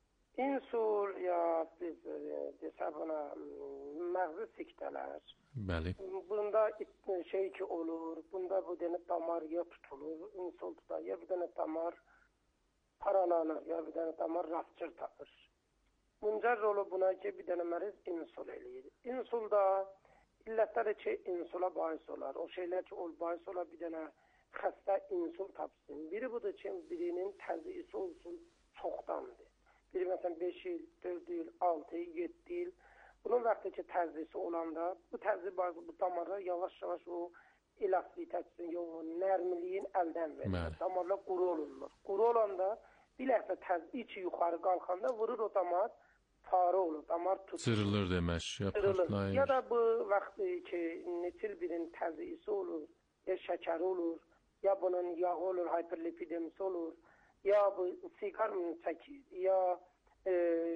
İnsult ya biz e, desək buna məğzi siktələr. Bəli. Bunda şey ki olur, bunda bu dənə damar ya tutulur, insultda ya bir dənə damar paralanır, ya bir dənə damar rafçır tapır. Bunca rolu buna ki bir dənə məriz insul eləyir. Insulda illətləri ki insula bahis olar. O şeylər ki ol bahis olar bir dənə xəstə insul tapsın. Biri budur ki birinin təzyiqi olsun çoxdandır. Biri məsələn beş il, dörd il, altı il, yeddi il. Bunun vaxtı ki təzyiqi olanda bu təzyiq bu damarlar yavaş-yavaş o elastikləşsin, o nərmiliyin əldən verir. Damarlar quru olurlar. Quru olanda bir ləhsə təzyiq içi yuxarı qalxanda vurur o damar, parə olur, damar tutulur. Sırılır demək, ya partlayır. Ya da bu vaxtı ki netil birin təzyiqi olur, ya şəkəri olur, ya bunun yağı olur, hiperlipidemisi olur, ya bu siqar çəkir, ya E,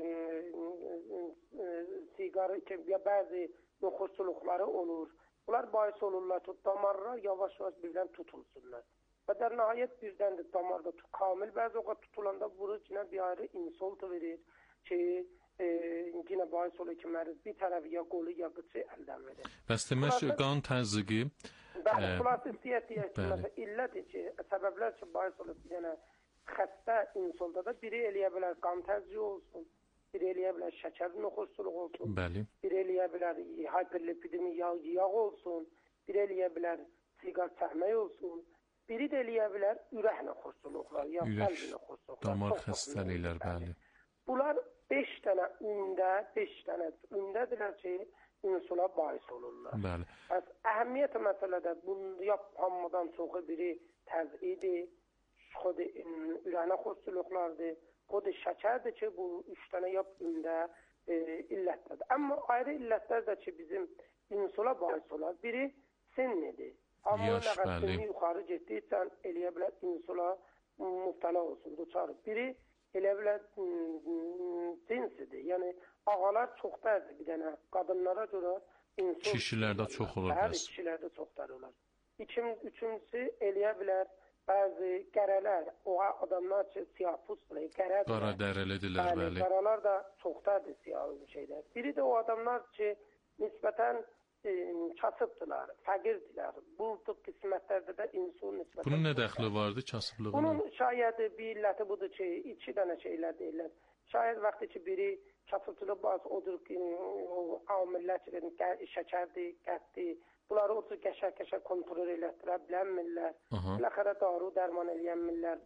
e, siqarı ya bəzi yoxuşçuluqları olur. Bunlar bahis olurlar ki damarlar yavaş-yavaş birdən tutulsunlar. Və də nəhayət birdən də damarda kamil bəzi oqa tutulanda vurur yine bir ayrı insult verir ki e, yine bahis olur ki məriz bir tərəfi ya qolu ya qıçı əldən verir. Bəs demək qan təzyiqi bəli, xüsusiyyət deyək ki illət ki səbəblər ki bahis olur bir dənə xəstə insulda da biri eləyə bilər qan təzyiqi olsun, biri eləyə bilər şəkər noxuşçuluğu olsun, bəli. Biri eləyə bilər hiperlipidemi yağ, yağ olsun, biri eləyə bilər siqar çəkmək olsun, biri də eləyə bilər ürək noxuşçuluqlar, ya qəlb noxuşçuluqlar. Damar xəstəliklər, bəli. Bunlar beş dənə ündə, beş dənə ündədirlər ki, insula bahis olurlar. Bəli. Bəs əhəmiyyət məsələdə bunu yap hamıdan çoxu biri təzyiqidir. Xod ürəyinə xoşçuluqlardır, xod şəkərdir ki, bu üç dənə yap ündə e, illətlərdir. Amma ayrı illətlər də ki, bizim insula bahis olar. Biri sinnidir. Amma nə qədər sinni yuxarı getdiysən, eləyə bilər insula mübtəla olsun, duçarı. Biri elə bilər cinsidir. Yəni, ağalar çoxdərdir bir dənə. Qadınlara görə insult... Kişilərdə çox olur. Hər kişilərdə çoxdər olar. Üçüncüsü eləyə bilər bəzi qərələr, o adamlar ki, siyah pustlar, qərədir. Qara dərəlidirlər, bəli. Qaralar da çoxdadır siyah şeylər. Biri də o adamlar ki, nisbətən e, kasıbdılar, fəqirdirlər. Bu qismətlərdə də insul nisbətən... Bunun nə dəxli vardı kasıblığına? Bunun şayədi bir illəti budur ki, iki dənə şeylər deyirlər. Şayət vaxtı ki, biri çatırtılıq bazı odur ki, o amillər ki, şəkərdir, qəddir, bunları o cür qəşək-qəşək kontrol elətdirə bilənmirlər. Biləxərə daru dərman eləyənmirlər,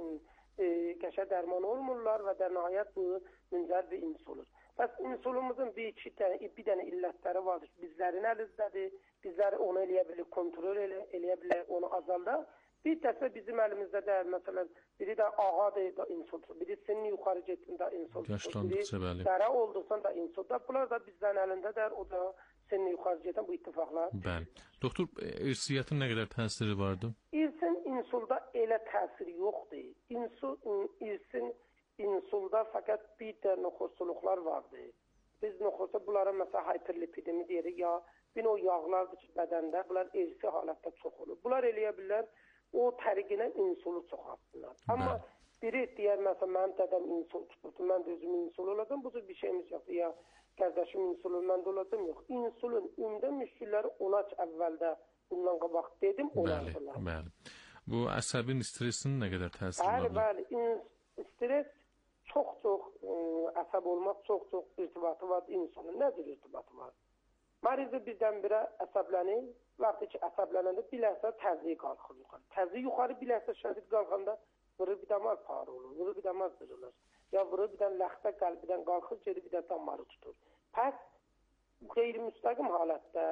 qəşək dərman olmurlar və də nəhayət bu müncər bir insul olur. Bəs insulumuzun bir iki dənə, bir dənə illətləri vardır. Bizlərin əlindədir, bizləri onu eləyə bilir, kontrol elə, eləyə bilir, onu azaldar. Bir dəfə bizim əlimizdə də, məsələn, biri də ağadır da insultur, biri sinni yuxarı getdiyində insultur, biri dərə olduqdan da insultur. Bunlar da bizlərin əlindədir, o da sinni yuxarı gedən bu ittifaqlar. Bəli. Doktor, irsiyyatın nə qədər təsiri vardı? İrsin insulda elə təsiri yoxdur. İnsul, irsin insulda fəqət bir də noxurçuluqlar vardır. Biz noxursa bunlara məsələn hiperlipidemi deyirik, ya bir o yağlardır ki, bədəndə, bunlar irsi halətdə çox olur. Bunlar eləyə bilər, o təriqinə insulu çoxaltsınlar. Amma biri deyər, məsələn, mənim dədəm insul tutubdur, mən də özüm insul olacam, bu cür bir şeyimiz yoxdur, ya qardaşım insulun, mən də olacam, yox. İnsulun ümdə müşkülləri ona ki, əvvəldə bundan qabaq dedim, olardılar. Bəli, bəli. Bu əsəbin stresinin nə qədər təsiri var? Bəli, bəli. Stres çox-çox, əsəb olmaq çox-çox irtibatı var insanın. Nədir irtibatı var? Mərizə birdən-birə əsəblənir, vaxtı ki, əsəblənəndə biləhsə təzyiq qalxır yuxarı. Təzyiq yuxarı biləhsə şədid qalxanda vırır bir damar parı olur, vırır bir damar zırılır. Ya vırır bir dən ləxtə qəlbidən qalxır, geri bir dən damarı tutur. Pəs, qeyri-müstəqim halətdə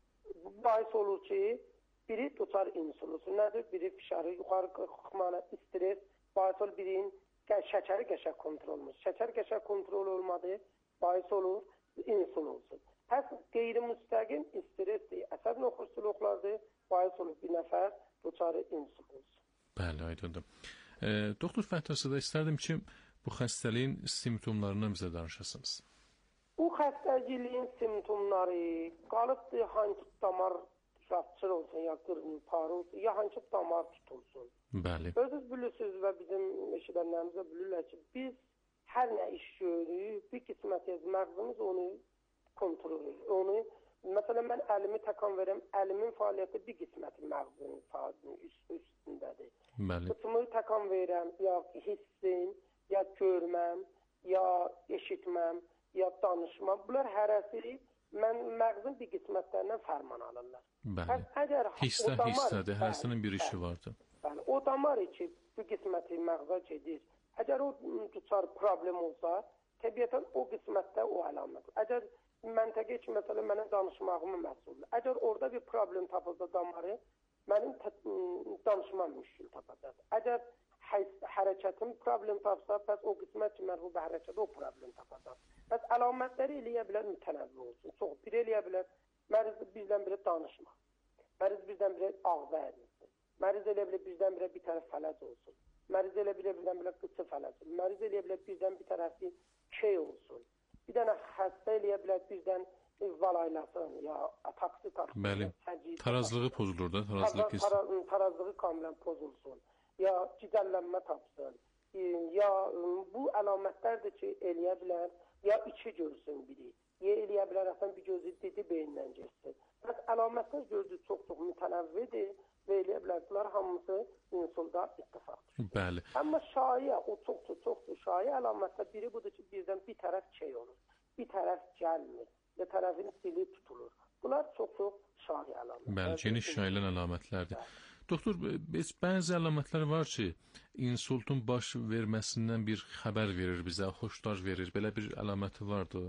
bu bahis olur ki, biri tutar insulusu. Nədir? Biri fişarı yuxarı qalxmanı, stres, bahis olur birinin şəkəri qəşək kontrol olmur. Şəkər qəşək kontrol olmadı, bahis olur, insul olsun. Pəs qeyri-müstəqim stresdir, əsəb noxurçuluqlardır, bahis olur bir nəfər duçarı insul olsun. Bəli, aydındır. E, Doktor Fəthəzədə istərdim ki, bu xəstəliyin simptomlarından bizə danışasınız. Bu xəstəliyin simptomları qalıbdır, hangi damar rastçıl olsun, ya qırmızı parı olsun, ya hangi damar tutulsun. Bəli. Özünüz bilirsiniz və bizim eşidənlərimizə bilirlər ki, biz hər nə iş görürük, bir qismətiyyəz məğzimiz onu kontrol edir. Onu, məsələn, mən əlimi təkan verəm, əlimin fəaliyyəti bir qisməti məğzinin fəaliyyətinin üst, üstündədir. Bəli. Qıçımı təkan verəm, ya hissim, ya görməm, ya eşitməm, ya danışmam. Bunlar hərəsi mən məğzin bir qismətlərindən fərman alırlar. Bəli. Əgər hissə hissədir, hərəsinin bir işi vardır. Yəni, o damar ki, bu qisməti məğza gedir. Əgər o tutar problem olsa, təbiətən o qismətdə o əlamət. Əgər məntəqə ki, məsələn, mənim danışmağımı məsuldur. Əgər orada bir problem tapılsa damarı, mənim danışmam müşkül tapacaq. Əgər hərəkətim problem tapsa, pəs o qismət ki, mərhub hərəkət o problem tapacaq. Pəs əlamətləri eləyə bilər mütənəvvi olsun. Çox bir eləyə bilər, məriz birdən birə danışmaq. Məriz birdən birə ağza ərinsin. Məriz elə bilə birdən birə bir tərəf fələc olsun. Məriz elə bilə birdən birə qıçı fələc olsun. Məriz elə bilə birdən bir tərəfi key olsun. Bir dənə xəstə eləyə bilər birdən valaylasın, ya taksi taksi. Bəli, tarazlığı pozulur da, tarazlıq pis. Tarazlığı kamilən pozulsun, ya cidəllənmə tapsın, ya bu əlamətlərdir ki, eləyə bilər, ya içi görsün biri, ya eləyə bilər, əsən bir gözü dedi beyindən geçsin. Bəs əlamətlər gördüyü çox-çox mütənəvvidir və eləyə bilər, bunlar hamısı insulda ittifaqdır. Bəli. Amma şayə, o çox-çox çoxdur, şayə əlamətlər biri budur ki, birdən bir tərəf şey olur, bir tərəf gəlmir, bir tərəfin dili tutulur. Bunlar çox-çox şayə əlamətlər. Bəli, geniş yayılan əlamətlərdir. Bəli. Doktor, bəzi əlamətlər var ki, insultun baş verməsindən bir xəbər verir bizə, xoşlar verir, belə bir əlaməti vardı.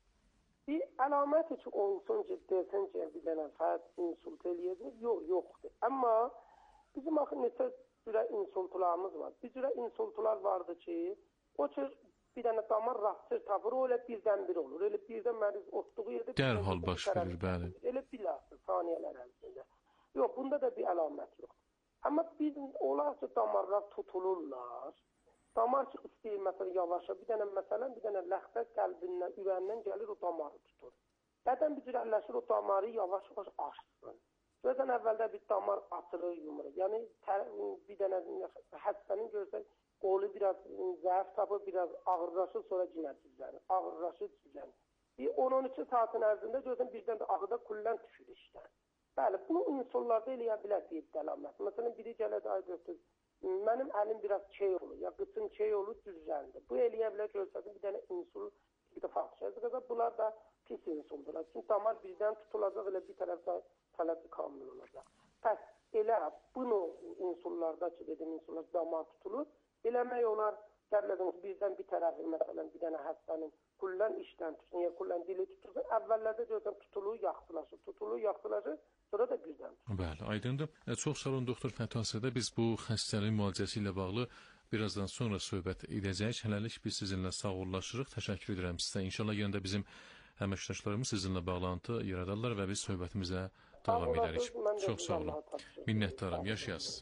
Bir əlaməti ki, olsun ki, desin ki, bir dənə fərd insult eləyəcək, yox, yoxdur. Amma bizim axı neçə cürə insultlarımız var. Bir cürə insultlar vardı ki, o ki, bir dənə damar rastır tapır, o elə birdən bir olur. Elə birdən məriz otduğu yerdə... Dərhal baş verir, bəli. Elə bilhassa, saniyələr ərzində. Yox, bunda da bir əlamət yox. Amma biz olar ki, damarlar tutulurlar. Damar ki, istəyir, məsələn, yavaşa, bir dənə məsələn, bir dənə ləxtə qəlbindən, ürəyindən gəlir, o damarı tutur. Bədən bir cürəlləşir, o damarı yavaş-yavaş açsın. Gözdən əvvəldə bir damar açılır, yumurur. Yəni, bir dənə həstənin görsən, qolu biraz zəif tapır, biraz ağırlaşır, sonra cinə cüzlənir. Ağırlaşır, cüzlənir. Bir on on iki saatin ərzində gözdən birdən də ağıda kullən düşür işdən. Bəli, bunu insullarda eləyə bilər deyib dəlamət. Məsələn, biri gələ də ay götür, Mənim əlim biraz key olur, ya qıçım key olur, düzgəndir. Bu eləyə bilər görsədim bir dənə insul, bir də faktor. Bunlar da pis insuldular. Çünki damar birdən tutulacaq, elə bir tərəfdən tələbi kamil olacaq. Pəs, elə bunu insullarda ki, dedim, insullar damar tutulur, eləmək olar, gələdiniz birdən bir tərəfi, məsələn, bir dənə həstənin kullən işdən tutsun, ya kullən dili tutursun, əvvəllərdə görsən tutulu, yaxtılaşır, tutulu, yaxtılaşır, sonra da birdən tutulur. Bəli, aydındır. E, çox sağ olun, doktor Fətuh Asədə. Biz bu xəstənin müalicəsi ilə bağlı birazdan sonra söhbət edəcəyik. Hələlik biz sizinlə sağollaşırıq. Təşəkkür edirəm sizə. İnşallah yenə də bizim əməkdaşlarımız sizinlə bağlantı yaradarlar və biz söhbətimizə davam edərik. Çox sağ olun. Minnətdaram. Yaşayasınız.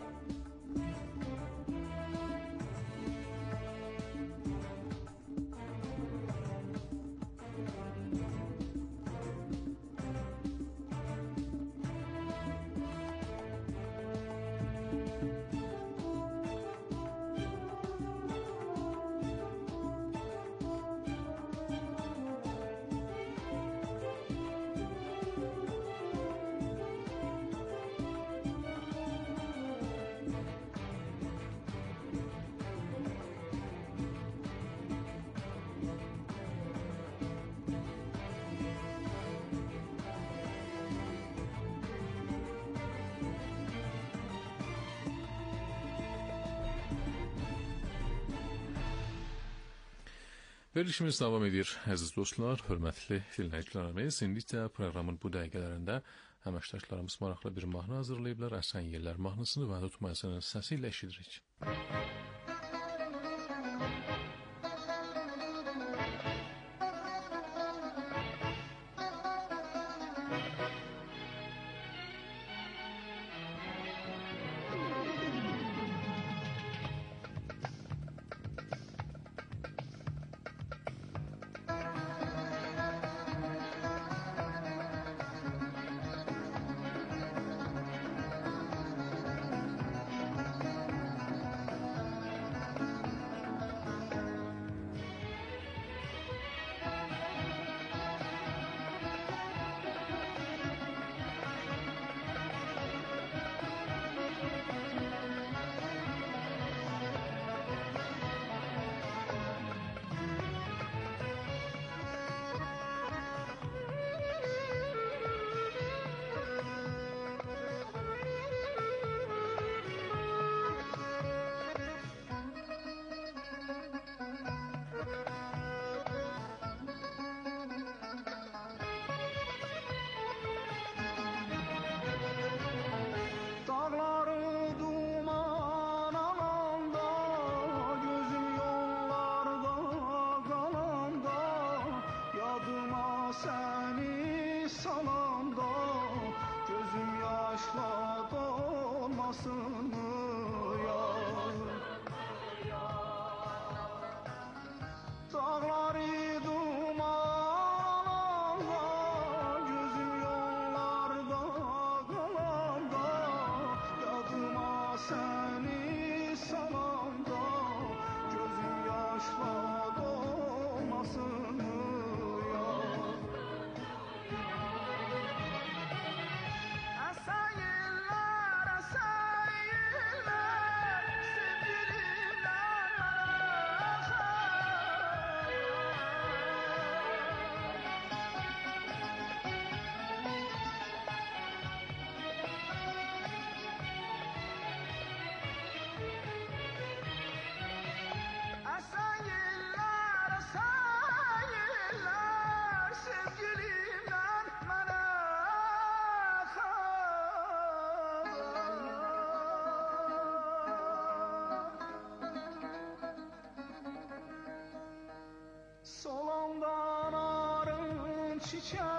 Verilişimiz davam edir, əziz dostlar, hörmətli dinləyicilərimiz. İndi isə proqramın bu dəqiqələrində əməkdaşlarımız maraqlı bir mahnı hazırlayıblar. Əsən Yellər mahnısını və Tutmayasının səsi ilə eşidirik. Solandan arın çiçeği